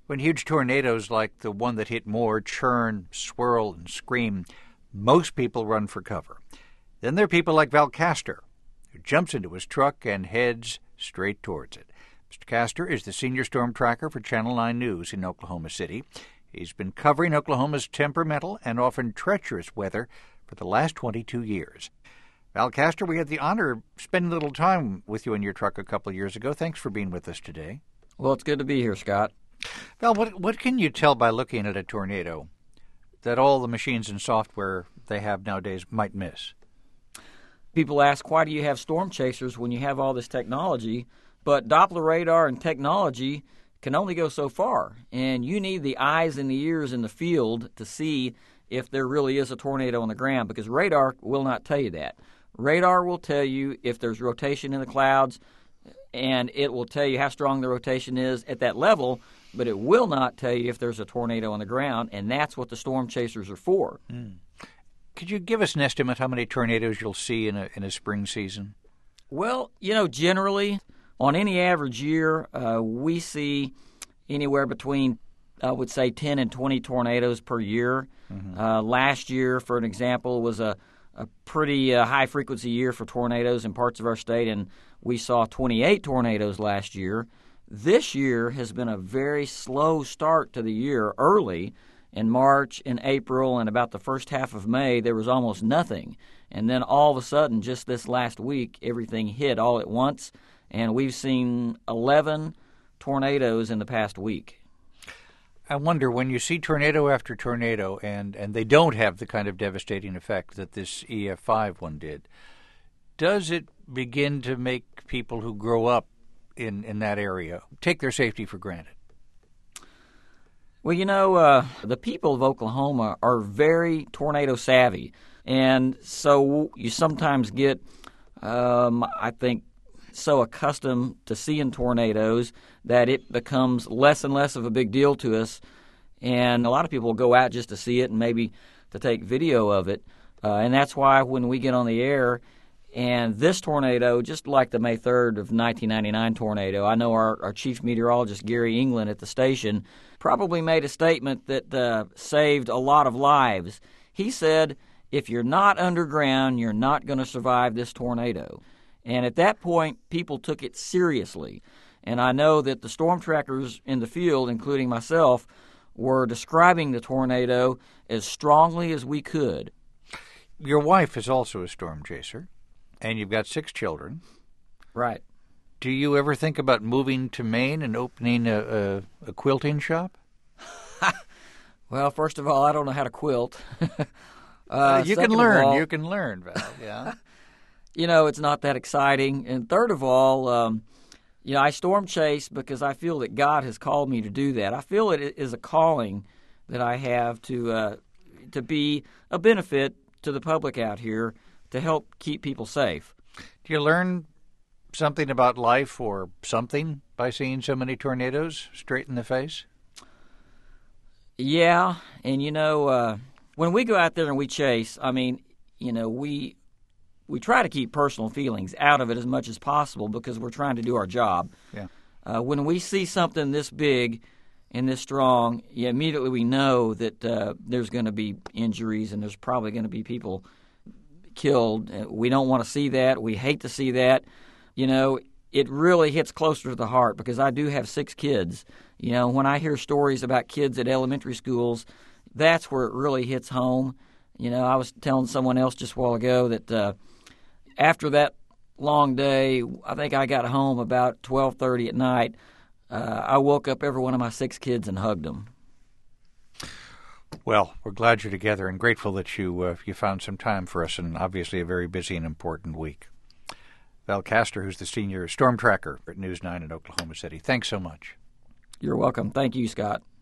When huge tornadoes like the one that hit Moore churn, swirl, and scream, most people run for cover. Then there are people like Val Castor, who jumps into his truck and heads straight towards it. Mr. Castor is the senior storm tracker for Channel 9 News in Oklahoma City. He's been covering Oklahoma's temperamental and often treacherous weather for the last 22 years. Val Castor, we had the honor of spending a little time with you in your truck a couple of years ago. Thanks for being with us today. Well, it's good to be here, Scott. Val, what can you tell by looking at a tornado that all the machines and software they have nowadays might miss? People ask, why do you have storm chasers when you have all this technology? But Doppler radar and technology can only go so far, and you need the eyes and the ears in the field to see if there really is a tornado on the ground, because radar will not tell you that. Radar will tell you if there's rotation in the clouds, and it will tell you how strong the rotation is at that level, but it will not tell you if there's a tornado on the ground, and that's what the storm chasers are for. Could you give us an estimate how many tornadoes you'll see in a spring season? Well, generally, on any average year, we see anywhere between, I would say, 10 and 20 tornadoes per year. Last year, for an example, was a pretty high-frequency year for tornadoes in parts of our state, and we saw 28 tornadoes last year. This year has been a very slow start to the year. Early in March, in April, and about the first half of May, there was almost nothing. And then all of a sudden, just this last week, everything hit all at once, and we've seen 11 tornadoes in the past week. I wonder, when you see tornado after tornado, and they don't have the kind of devastating effect that this EF5 one did, does it begin to make people who grow up in that area take their safety for granted? Well, the people of Oklahoma are very tornado savvy, and so you sometimes get, I think, so accustomed to seeing tornadoes that it becomes less and less of a big deal to us, and a lot of people will go out just to see it and maybe to take video of it, and that's why when we get on the air, and this tornado, just like the May 3rd of 1999 tornado, I know our chief meteorologist, Gary England, at the station, probably made a statement that saved a lot of lives. He said, if you're not underground, you're not going to survive this tornado. And at that point, people took it seriously. And I know that the storm trackers in the field, including myself, were describing the tornado as strongly as we could. Your wife is also a storm chaser, and you've got 6 children. Right. Do you ever think about moving to Maine and opening a quilting shop? Well, first of all, I don't know how to quilt. You can learn. You can learn, Val, yeah. It's not that exciting. And third of all, I storm chase because I feel that God has called me to do that. I feel it is a calling that I have to be a benefit to the public out here to help keep people safe. Do you learn something about life or something by seeing so many tornadoes straight in the face? Yeah, and when we go out there and we chase, we try to keep personal feelings out of it as much as possible because we're trying to do our job. Yeah. When we see something this big and this strong, immediately we know that there's going to be injuries and there's probably going to be people killed. We don't want to see that. We hate to see that. It really hits closer to the heart because I do have 6 kids. When I hear stories about kids at elementary schools, that's where it really hits home. I was telling someone else just a while ago that after that long day, I think I got home about 12:30 at night. I woke up every one of my 6 kids and hugged them. Well, we're glad you're together and grateful that you found some time for us, and obviously a very busy and important week. Val Castor, who's the senior storm tracker at News 9 in Oklahoma City. Thanks so much. You're welcome. Thank you, Scott.